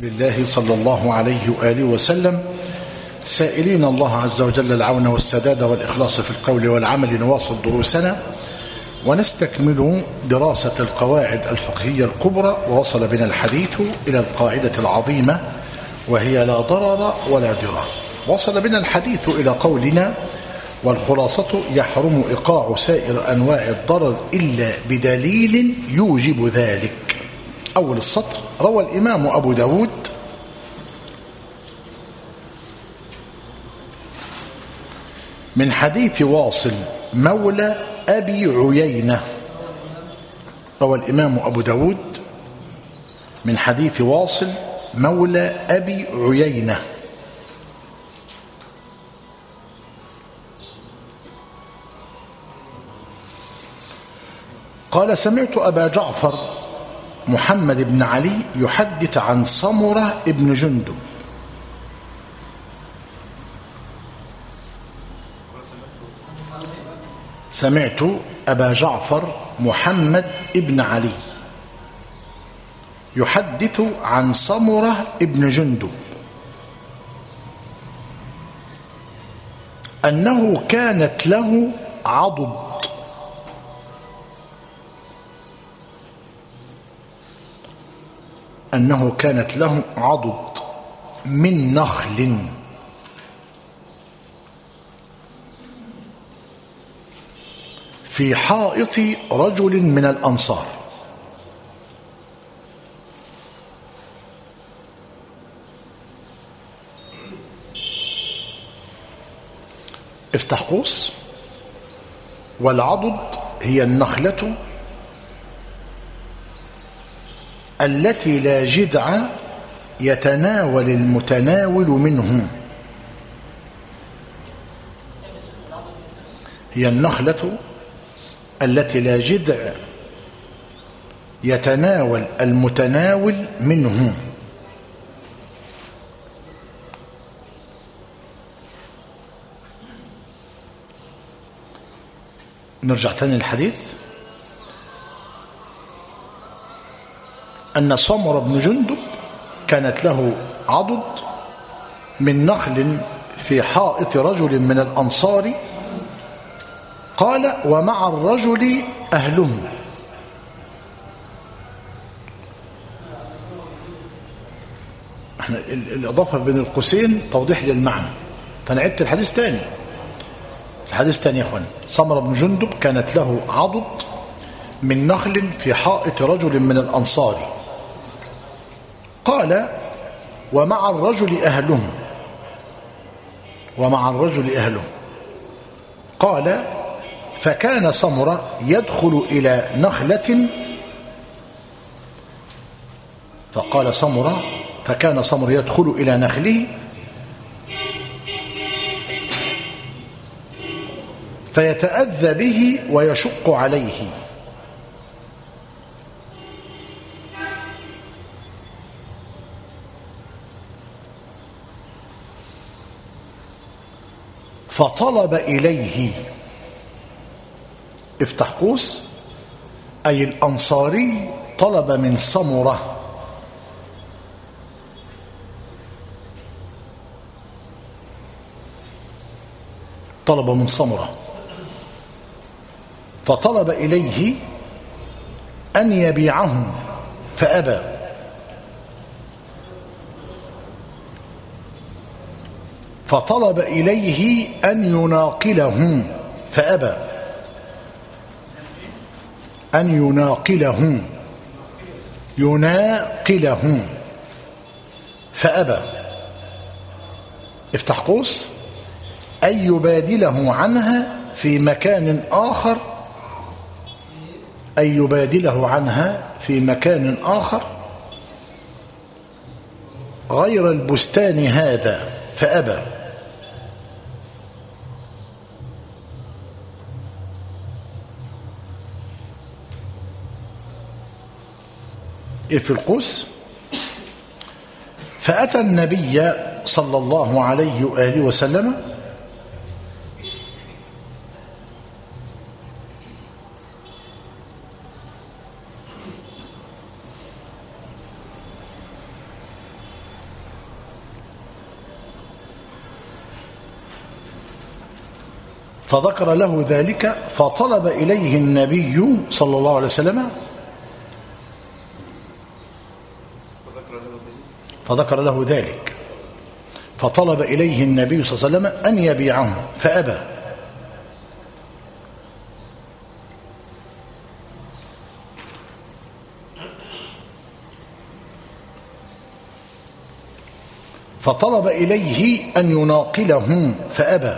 الله صلى الله عليه وآله وسلم، سائلين الله عز وجل العون والسداد والإخلاص في القول والعمل، نواصل دروسنا ونستكمل دراسة القواعد الفقهية الكبرى. ووصل بنا الحديث إلى القاعدة العظيمة وهي لا ضرر ولا ضرار. وصل بنا الحديث إلى قولنا: والخلاصة يحرم إيقاع سائر أنواع الضرر إلا بدليل يوجب ذلك. أول السطر: روى الإمام أبو داود من حديث واصل مولى أبي عيينة. روى الإمام أبو داود من حديث واصل مولى أبي عيينة قال: سمعت أبا جعفر محمد بن علي يحدث عن سمرة بن جندب. سمعت أبا جعفر محمد بن علي يحدث عن سمرة بن جندب أنه كانت له عضد. أنه كانت له عضد من نخل في حائط رجل من الأنصار. افتح قوس. والعضد هي النخلة التي لا جذع يتناول المتناول منه. هي النخلة التي لا جذع يتناول المتناول منه. نرجع تاني للحديث. أن سمرة بن جندب كانت له عضد من نخل في حائط رجل من الأنصار. قال: ومع الرجل أهله. احنا الإضافة بين القوسين توضيح للمعنى، فأنا عدت الحديث تاني. الحديث تاني يا أخوان: سمرة بن جندب كانت له عضد من نخل في حائط رجل من الأنصار. قال: ومع الرجل أهله. ومع الرجل أهله. قال: فكان سمرة يدخل إلى نخلة. فقال سمرة: فكان سمرة يدخل إلى نخله فيتأذى به ويشق عليه. فطلب إليه. افتح قوس. أي الأنصاري طلب من سمرة. طلب من سمرة فطلب إليه أن يبيعه فأبى. فطلب إليه أن يناقله فأبى. أن يناقله فأبى. افتح قوس. أن يبادله عنها في مكان آخر. أن يبادله عنها في مكان آخر غير البستان هذا فأبى. في القوس. فأتى النبي صلى الله عليه وآله وسلم فذكر له ذلك فطلب إليه النبي صلى الله عليه وسلم فذكر له ذلك فطلب إليه النبي صلى الله عليه وسلم أن يبيعه فأبى. فطلب إليه أن يناقله فأبى.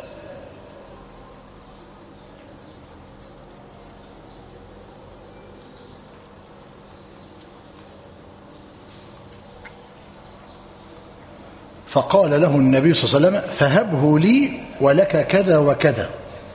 فقال له النبي صلى الله عليه وسلم فهبه لي ولك كذا وكذا.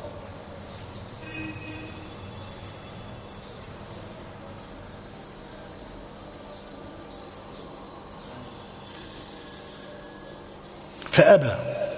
فأبى.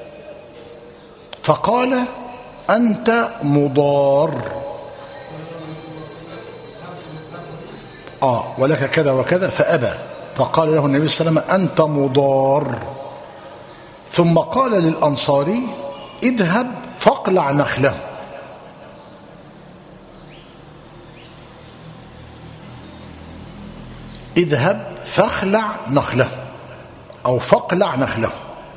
فقال أنت مضار ولك كذا وكذا. فأبى. فقال له النبي صلى الله عليه وسلم أنت مضار. ثم قال للأنصاري اذهب فاقلع نخله. اذهب فاخلع نخله أو فاقلع نخله.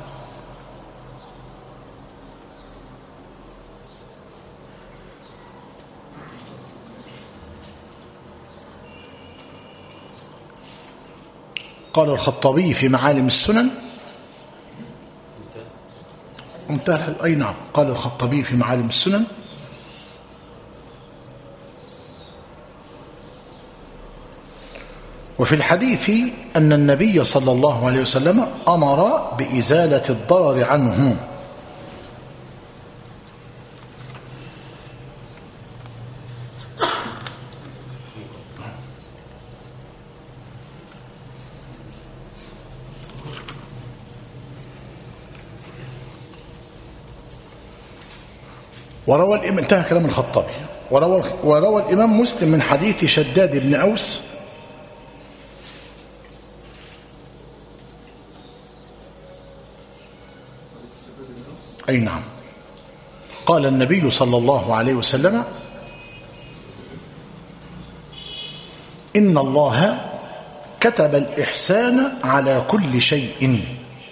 قال الخطابي في معالم السنن أي نعم. قال الخطابي في معالم السنن وفي الحديث أن النبي صلى الله عليه وسلم أمر بإزالة الضرر عنه. انتهى كلام الخطابي. وروى الإمام مسلم من حديث شداد بن أوس أي نعم. قال النبي صلى الله عليه وسلم إن الله كتب الإحسان على كل شيء.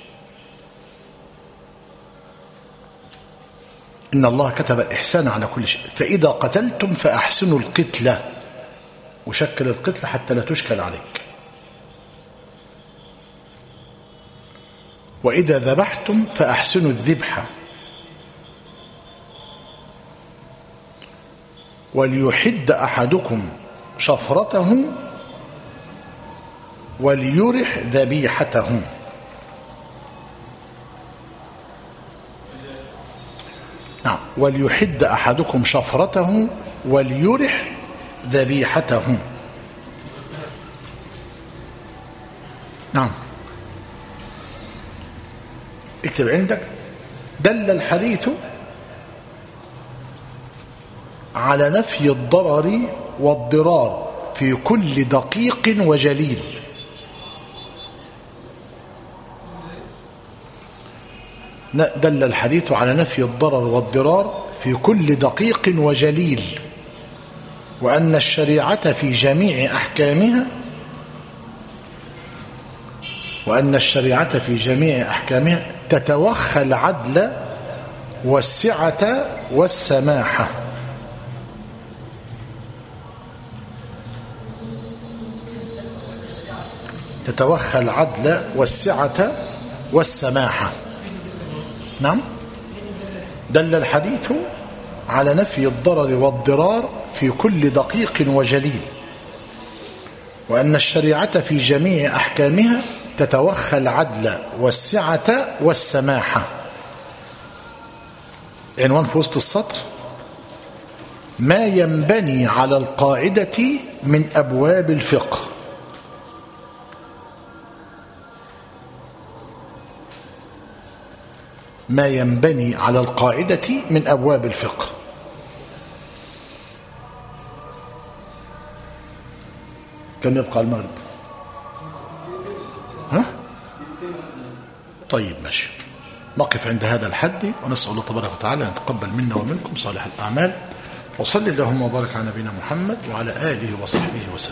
إن الله كتب الإحسان على كل شيء. فإذا قتلتم فأحسنوا القتلة وشكل القتلة حتى لا تشكل عليك. وإذا ذبحتم فأحسنوا الذبحة. وليحد أحدكم شفرته وليرح ذبيحته. نعم. وليحد أحدكم شفرته وليرح ذبيحته. نعم. اكتب عندك دل الحديث على نفي الضرر والضرار في كل دقيق وجليل. دل الحديث على نفي الضرر والضرار في كل دقيق وجليل وأن الشريعة في جميع أحكامها تتوخى العدل والسعة والسماحة. تتوخى العدل والسعة والسماحة. نعم. دل الحديث على نفي الضرر والضرار في كل دقيق وجليل وأن الشريعة في جميع أحكامها تتوخى العدل والسعة والسماحة. عنوان في وسط السطر ما ينبني على القاعدة من أبواب الفقه. ما ينبني على القاعدة من أبواب الفقه. كم يبقى المغرب؟ ها؟ طيب ماشي. نقف عند هذا الحد، ونسأل الله تبارك وتعالى أن يتقبل منا ومنكم صالح الأعمال. وصل اللهم وبارك على نبينا محمد وعلى آله وصحبه وسلم.